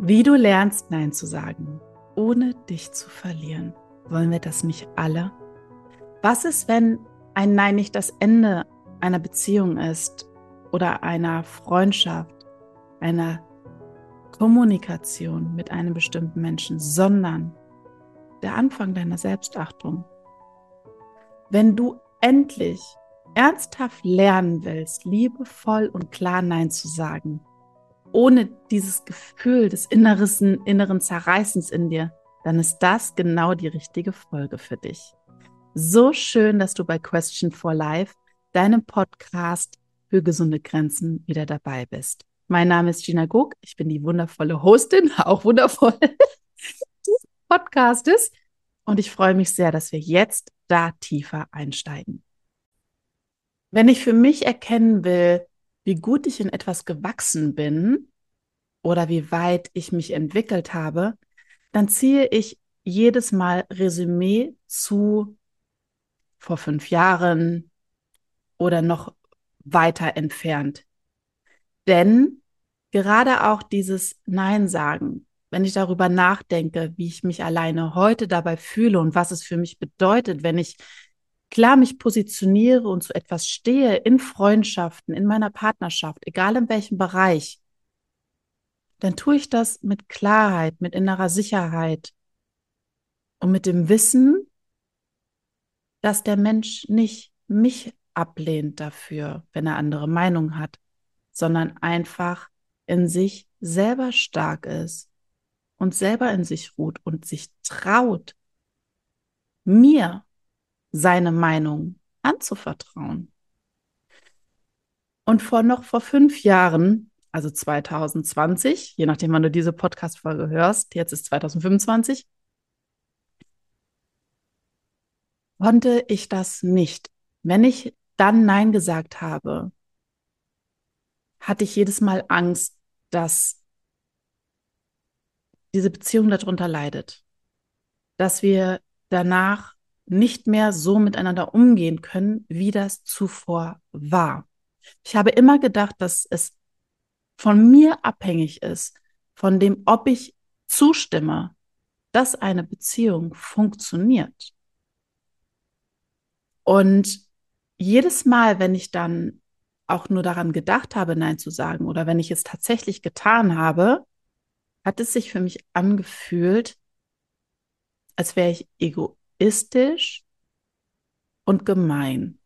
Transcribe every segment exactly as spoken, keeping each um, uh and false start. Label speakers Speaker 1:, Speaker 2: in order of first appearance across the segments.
Speaker 1: Wie du lernst, Nein zu sagen, ohne dich zu verlieren. Wollen wir das nicht alle? Was ist, wenn ein Nein nicht das Ende einer Beziehung ist oder einer Freundschaft, einer Kommunikation mit einem bestimmten Menschen, sondern der Anfang deiner Selbstachtung? Wenn du endlich ernsthaft lernen willst, liebevoll und klar Nein zu sagen, ohne dieses Gefühl des inneren, inneren Zerreißens in dir, dann ist das genau die richtige Folge für dich. So schön, dass du bei Question for Life, deinem Podcast für gesunde Grenzen, wieder dabei bist. Mein Name ist Gina Gog, ich bin die wundervolle Hostin, auch wundervoll des Podcastes, und ich freue mich sehr, dass wir jetzt da tiefer einsteigen. Wenn ich für mich erkennen will, wie gut ich in etwas gewachsen bin oder wie weit ich mich entwickelt habe, dann ziehe ich jedes Mal Resümee zu vor fünf Jahren oder noch weiter entfernt. Denn gerade auch dieses Nein sagen, wenn ich darüber nachdenke, wie ich mich alleine heute dabei fühle und was es für mich bedeutet, wenn ich klar mich positioniere und zu etwas stehe, in Freundschaften, in meiner Partnerschaft, egal in welchem Bereich, dann tue ich das mit Klarheit, mit innerer Sicherheit und mit dem Wissen, dass der Mensch nicht mich ablehnt dafür, wenn er andere Meinung hat, sondern einfach in sich selber stark ist und selber in sich ruht und sich traut, mir seine Meinung anzuvertrauen. Und vor noch vor fünf Jahren, also zwanzig zwanzig, je nachdem, wann du diese Podcast-Folge hörst, jetzt ist zwanzig fünfundzwanzig, konnte ich das nicht. Wenn ich dann Nein gesagt habe, hatte ich jedes Mal Angst, dass diese Beziehung darunter leidet, dass wir danach nicht mehr so miteinander umgehen können, wie das zuvor war. Ich habe immer gedacht, dass es von mir abhängig ist, von dem, ob ich zustimme, dass eine Beziehung funktioniert. Und jedes Mal, wenn ich dann auch nur daran gedacht habe, Nein zu sagen, oder wenn ich es tatsächlich getan habe, hat es sich für mich angefühlt, als wäre ich egoistisch und gemein.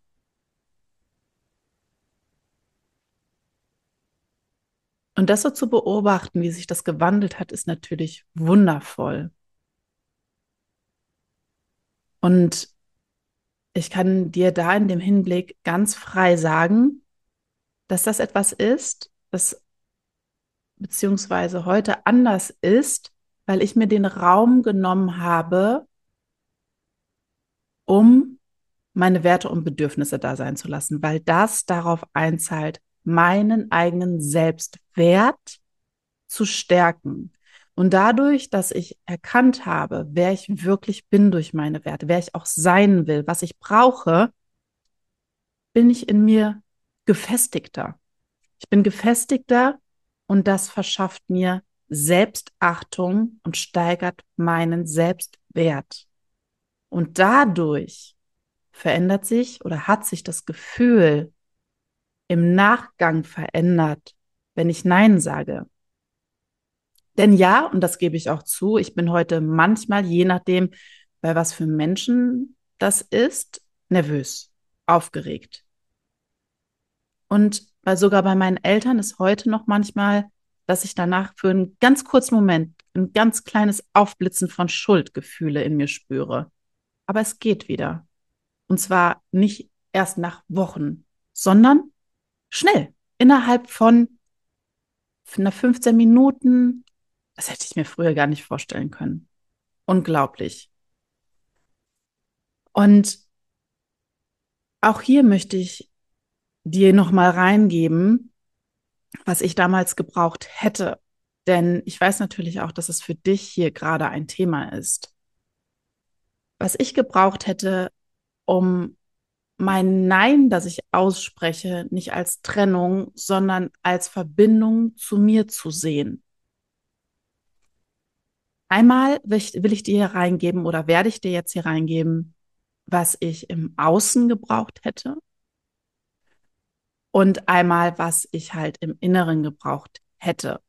Speaker 1: Und das so zu beobachten, wie sich das gewandelt hat, ist natürlich wundervoll. Und ich kann dir da in dem Hinblick ganz frei sagen, dass das etwas ist, das beziehungsweise heute anders ist, weil ich mir den Raum genommen habe, um meine Werte und Bedürfnisse da sein zu lassen, weil das darauf einzahlt, meinen eigenen Selbstwert zu stärken. Und dadurch, dass ich erkannt habe, wer ich wirklich bin durch meine Werte, wer ich auch sein will, was ich brauche, bin ich in mir gefestigter. Ich bin gefestigter und das verschafft mir Selbstachtung und steigert meinen Selbstwert. Und dadurch verändert sich oder hat sich das Gefühl im Nachgang verändert, wenn ich Nein sage. Denn ja, und das gebe ich auch zu, ich bin heute manchmal, je nachdem, bei was für Menschen das ist, nervös, aufgeregt. Und weil sogar bei meinen Eltern ist heute noch manchmal, dass ich danach für einen ganz kurzen Moment ein ganz kleines Aufblitzen von Schuldgefühle in mir spüre. Aber es geht wieder. Und zwar nicht erst nach Wochen, sondern schnell, innerhalb von einer fünfzehn Minuten. Das hätte ich mir früher gar nicht vorstellen können. Unglaublich. Und auch hier möchte ich dir nochmal reingeben, was ich damals gebraucht hätte. Denn ich weiß natürlich auch, dass es für dich hier gerade ein Thema ist. Was ich gebraucht hätte, um mein Nein, das ich ausspreche, nicht als Trennung, sondern als Verbindung zu mir zu sehen. Einmal will ich, will ich dir hier reingeben oder werde ich dir jetzt hier reingeben, was ich im Außen gebraucht hätte und einmal, was ich halt im Inneren gebraucht hätte.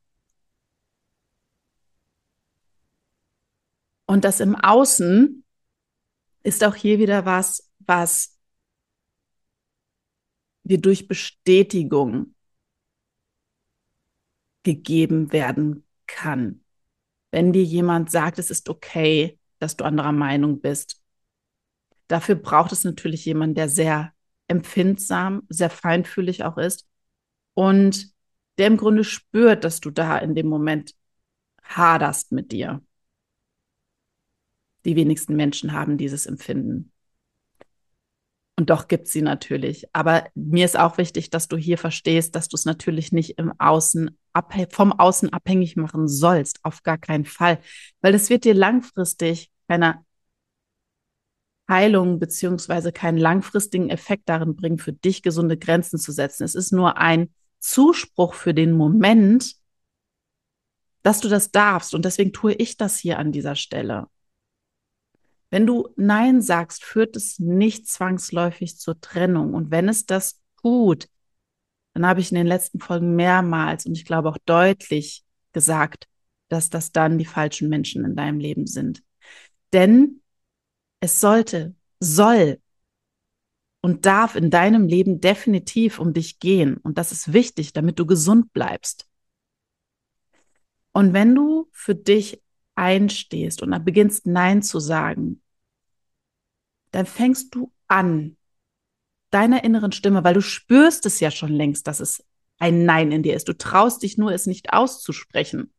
Speaker 1: Und das im Außen ist auch hier wieder was, was dir durch Bestätigung gegeben werden kann. Wenn dir jemand sagt, es ist okay, dass du anderer Meinung bist, dafür braucht es natürlich jemanden, der sehr empfindsam, sehr feinfühlig auch ist und der im Grunde spürt, dass du da in dem Moment haderst mit dir. Die wenigsten Menschen haben dieses Empfinden. Und doch gibt es sie natürlich. Aber mir ist auch wichtig, dass du hier verstehst, dass du es natürlich nicht im Außen vom Außen abhängig machen sollst. Auf gar keinen Fall. Weil das wird dir langfristig keine Heilung beziehungsweise keinen langfristigen Effekt darin bringen, für dich gesunde Grenzen zu setzen. Es ist nur ein Zuspruch für den Moment, dass du das darfst. Und deswegen tue ich das hier an dieser Stelle. Wenn du Nein sagst, führt es nicht zwangsläufig zur Trennung. Und wenn es das tut, dann habe ich in den letzten Folgen mehrmals und ich glaube auch deutlich gesagt, dass das dann die falschen Menschen in deinem Leben sind. Denn es sollte, soll und darf in deinem Leben definitiv um dich gehen. Und das ist wichtig, damit du gesund bleibst. Und wenn du für dich einstehst und dann beginnst Nein zu sagen, dann fängst du an, deiner inneren Stimme, weil du spürst es ja schon längst, dass es ein Nein in dir ist. Du traust dich nur, es nicht auszusprechen.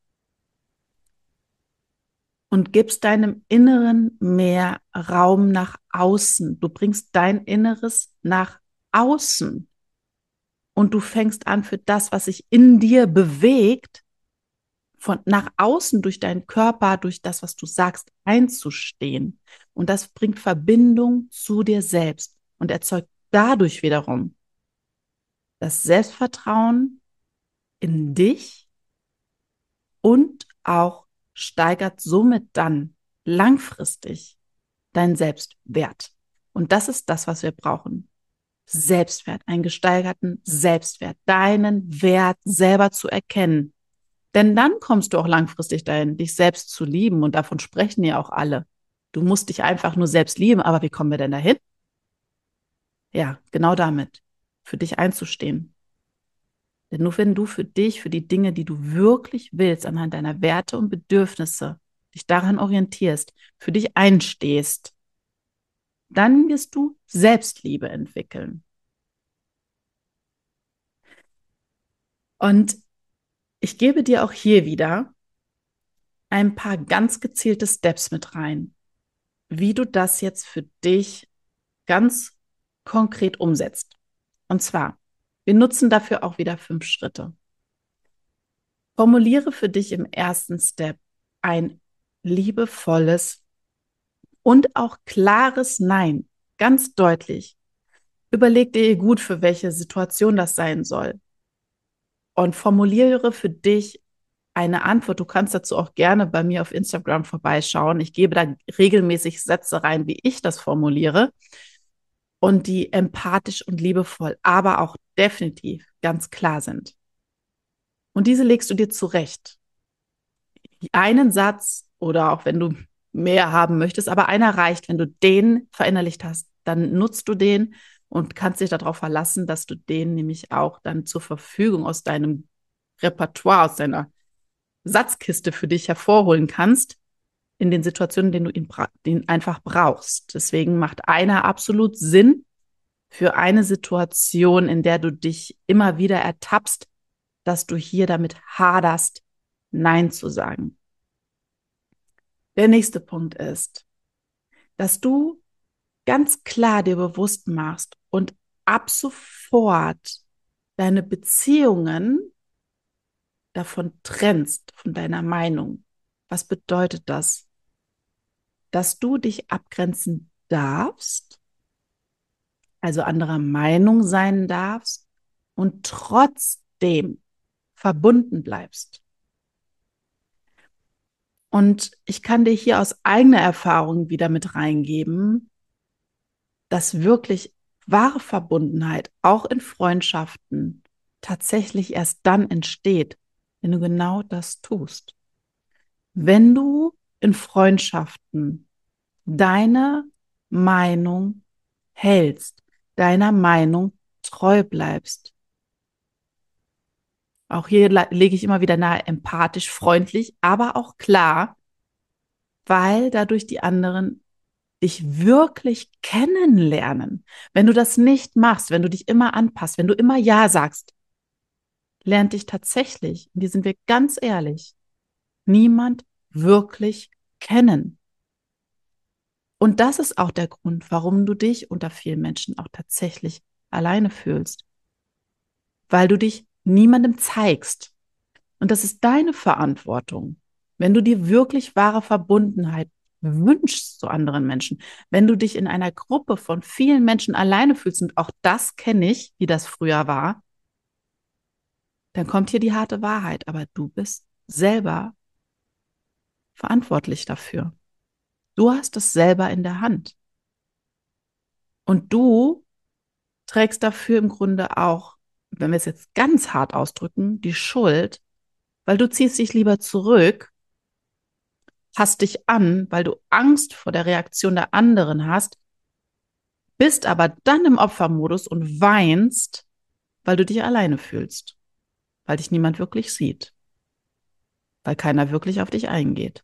Speaker 1: Und gibst deinem Inneren mehr Raum nach außen. Du bringst dein Inneres nach außen. Und du fängst an, für das, was sich in dir bewegt, von nach außen durch deinen Körper, durch das, was du sagst, einzustehen. Und das bringt Verbindung zu dir selbst und erzeugt dadurch wiederum das Selbstvertrauen in dich und auch steigert somit dann langfristig deinen Selbstwert. Und das ist das, was wir brauchen. Selbstwert, einen gesteigerten Selbstwert, deinen Wert selber zu erkennen. Denn dann kommst du auch langfristig dahin, dich selbst zu lieben. Und davon sprechen ja auch alle. Du musst dich einfach nur selbst lieben. Aber wie kommen wir denn dahin? Ja, genau damit. Für dich einzustehen. Denn nur wenn du für dich, für die Dinge, die du wirklich willst, anhand deiner Werte und Bedürfnisse, dich daran orientierst, für dich einstehst, dann wirst du Selbstliebe entwickeln. Und ich gebe dir auch hier wieder ein paar ganz gezielte Steps mit rein, wie du das jetzt für dich ganz konkret umsetzt. Und zwar, wir nutzen dafür auch wieder fünf Schritte. Formuliere für dich im ersten Step ein liebevolles und auch klares Nein, ganz deutlich. Überleg dir gut, für welche Situation das sein soll. Und formuliere für dich eine Antwort. Du kannst dazu auch gerne bei mir auf Instagram vorbeischauen. Ich gebe da regelmäßig Sätze rein, wie ich das formuliere. Und die empathisch und liebevoll, aber auch definitiv ganz klar sind. Und diese legst du dir zurecht. Einen Satz oder auch wenn du mehr haben möchtest, aber einer reicht. Wenn du den verinnerlicht hast, dann nutzt du den und kannst dich darauf verlassen, dass du den nämlich auch dann zur Verfügung aus deinem Repertoire, aus deiner Satzkiste für dich hervorholen kannst, in den Situationen, in denen du ihn, ihn einfach brauchst. Deswegen macht einer absolut Sinn für eine Situation, in der du dich immer wieder ertappst, dass du hier damit haderst, Nein zu sagen. Der nächste Punkt ist, dass du ganz klar dir bewusst machst und ab sofort deine Beziehungen davon trennst, von deiner Meinung. Was bedeutet das? Dass du dich abgrenzen darfst, also anderer Meinung sein darfst und trotzdem verbunden bleibst. Und ich kann dir hier aus eigener Erfahrung wieder mit reingeben, dass wirklich wahre Verbundenheit auch in Freundschaften tatsächlich erst dann entsteht, wenn du genau das tust. Wenn du in Freundschaften deine Meinung hältst, deiner Meinung treu bleibst. Auch hier lege ich immer wieder nahe, empathisch, freundlich, aber auch klar, weil dadurch die anderen dich wirklich kennenlernen. Wenn du das nicht machst, wenn du dich immer anpasst, wenn du immer Ja sagst, lernt dich tatsächlich, und hier sind wir ganz ehrlich, niemand wirklich kennen. Und das ist auch der Grund, warum du dich unter vielen Menschen auch tatsächlich alleine fühlst. Weil du dich niemandem zeigst. Und das ist deine Verantwortung. Wenn du dir wirklich wahre Verbundenheit wünschst zu anderen Menschen, wenn du dich in einer Gruppe von vielen Menschen alleine fühlst, und auch das kenne ich, wie das früher war, dann kommt hier die harte Wahrheit. Aber du bist selber verantwortlich dafür. Du hast es selber in der Hand. Und du trägst dafür im Grunde auch, wenn wir es jetzt ganz hart ausdrücken, die Schuld, weil du ziehst dich lieber zurück, passt dich an, weil du Angst vor der Reaktion der anderen hast, bist aber dann im Opfermodus und weinst, weil du dich alleine fühlst, weil dich niemand wirklich sieht, weil keiner wirklich auf dich eingeht.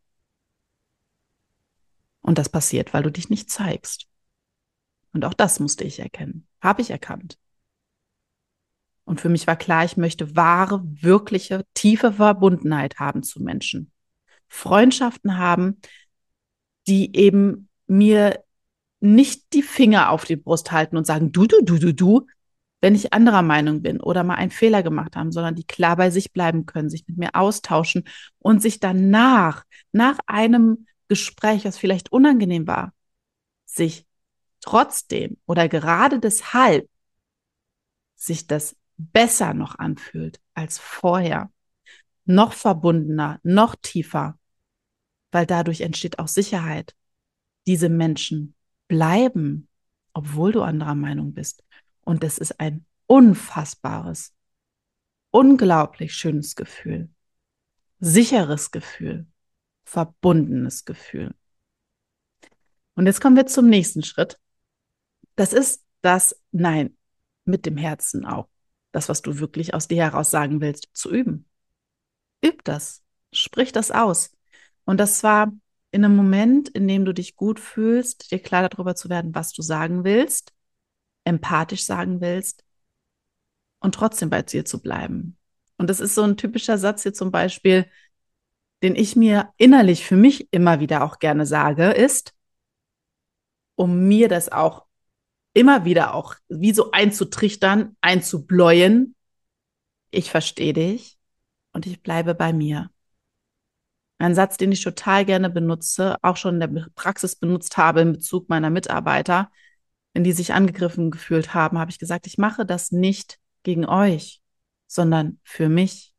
Speaker 1: Und das passiert, weil du dich nicht zeigst. Und auch das musste ich erkennen, habe ich erkannt. Und für mich war klar, ich möchte wahre, wirkliche, tiefe Verbundenheit haben zu Menschen. Freundschaften haben, die eben mir nicht die Finger auf die Brust halten und sagen, du, du, du, du, du, wenn ich anderer Meinung bin oder mal einen Fehler gemacht haben, sondern die klar bei sich bleiben können, sich mit mir austauschen und sich danach, nach einem Gespräch, was vielleicht unangenehm war, sich trotzdem oder gerade deshalb sich das besser noch anfühlt als vorher, noch verbundener, noch tiefer, weil dadurch entsteht auch Sicherheit. Diese Menschen bleiben, obwohl du anderer Meinung bist. Und das ist ein unfassbares, unglaublich schönes Gefühl, sicheres Gefühl, verbundenes Gefühl. Und jetzt kommen wir zum nächsten Schritt. Das ist das Nein mit dem Herzen auch. Das, was du wirklich aus dir heraus sagen willst, zu üben. Üb das. Sprich das aus. Und das zwar in einem Moment, in dem du dich gut fühlst, dir klar darüber zu werden, was du sagen willst, empathisch sagen willst und trotzdem bei dir zu bleiben. Und das ist so ein typischer Satz hier zum Beispiel, den ich mir innerlich für mich immer wieder auch gerne sage, ist, um mir das auch immer wieder auch wie so einzutrichtern, einzubläuen, ich verstehe dich und ich bleibe bei mir. Ein Satz, den ich total gerne benutze, auch schon in der Praxis benutzt habe in Bezug meiner Mitarbeiter, wenn die sich angegriffen gefühlt haben, habe ich gesagt, ich mache das nicht gegen euch, sondern für mich.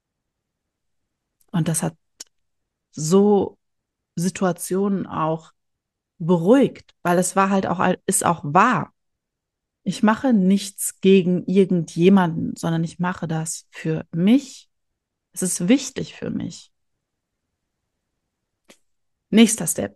Speaker 1: Und das hat so Situationen auch beruhigt, weil es war halt auch, ist auch wahr. Ich mache nichts gegen irgendjemanden, sondern ich mache das für mich. Es ist wichtig für mich. Nächster Step.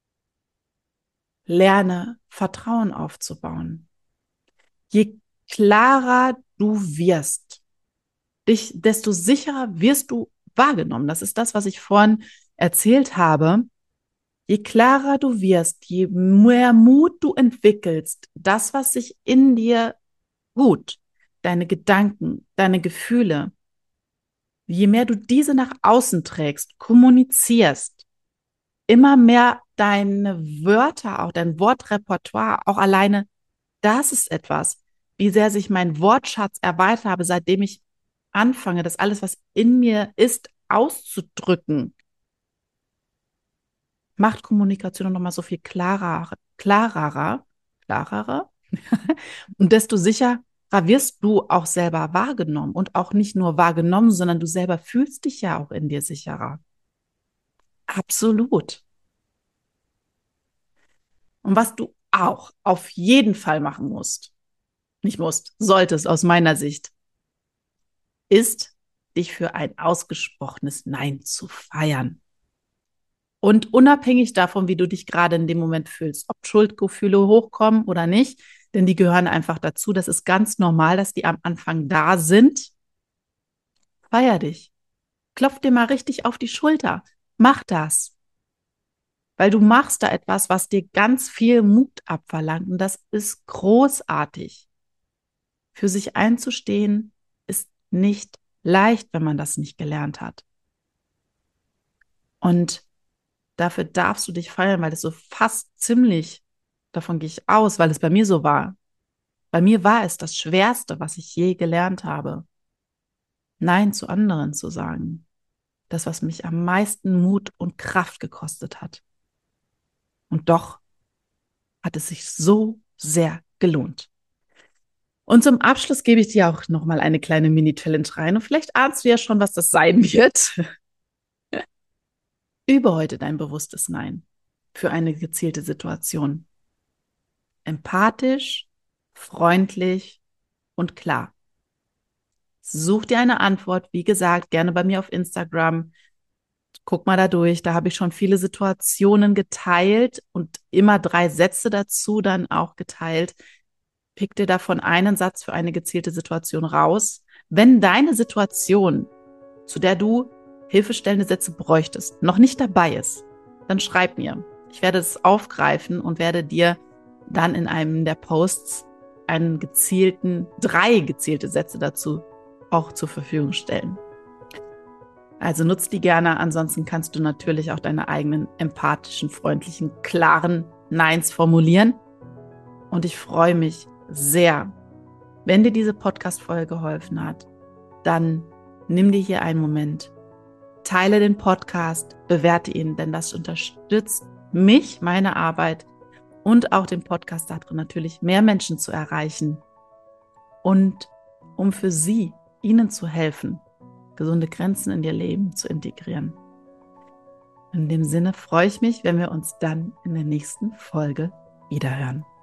Speaker 1: Lerne Vertrauen aufzubauen. Je klarer du wirst, dich, desto sicherer wirst du wahrgenommen. Das ist das, was ich vorhin erzählt habe. Je klarer du wirst, je mehr Mut du entwickelst, das, was sich in dir tut, deine Gedanken, deine Gefühle, je mehr du diese nach außen trägst, kommunizierst, immer mehr deine Wörter, auch dein Wortrepertoire, auch alleine, das ist etwas, wie sehr sich mein Wortschatz erweitert habe, seitdem ich anfange, das alles, was in mir ist, auszudrücken, macht Kommunikation noch mal so viel klarer, klarer, klarer. Und desto sicherer wirst du auch selber wahrgenommen und auch nicht nur wahrgenommen, sondern du selber fühlst dich ja auch in dir sicherer. Absolut. Und was du auch auf jeden Fall machen musst, nicht musst, solltest aus meiner Sicht, ist, dich für ein ausgesprochenes Nein zu feiern. Und unabhängig davon, wie du dich gerade in dem Moment fühlst, ob Schuldgefühle hochkommen oder nicht, denn die gehören einfach dazu. Das ist ganz normal, dass die am Anfang da sind. Feier dich. Klopf dir mal richtig auf die Schulter. Mach das. Weil du machst da etwas, was dir ganz viel Mut abverlangt. Und das ist großartig. Für sich einzustehen ist nicht leicht, wenn man das nicht gelernt hat. Und dafür darfst du dich feiern, weil es so fast ziemlich, davon gehe ich aus, weil es bei mir so war. Bei mir war es das Schwerste, was ich je gelernt habe. Nein zu anderen zu sagen. Das, was mich am meisten Mut und Kraft gekostet hat. Und doch hat es sich so sehr gelohnt. Und zum Abschluss gebe ich dir auch nochmal eine kleine Mini-Challenge rein. Und vielleicht ahnst du ja schon, was das sein wird. Übe heute dein bewusstes Nein für eine gezielte Situation. Empathisch, freundlich und klar. Such dir eine Antwort, wie gesagt, gerne bei mir auf Instagram. Guck mal da durch, da habe ich schon viele Situationen geteilt und immer drei Sätze dazu dann auch geteilt. Pick dir davon einen Satz für eine gezielte Situation raus. Wenn deine Situation, zu der du hilfestellende Sätze bräuchtest, noch nicht dabei ist, dann schreib mir. Ich werde es aufgreifen und werde dir dann in einem der Posts einen gezielten, drei gezielte Sätze dazu auch zur Verfügung stellen. Also nutz die gerne, ansonsten kannst du natürlich auch deine eigenen empathischen, freundlichen, klaren Neins formulieren. Und ich freue mich sehr, wenn dir diese Podcast-Folge geholfen hat, dann nimm dir hier einen Moment, teile den Podcast, bewerte ihn, denn das unterstützt mich, meine Arbeit und auch den Podcast darin natürlich mehr Menschen zu erreichen und um für sie, ihnen zu helfen, gesunde Grenzen in ihr Leben zu integrieren. In dem Sinne freue ich mich, wenn wir uns dann in der nächsten Folge wiederhören.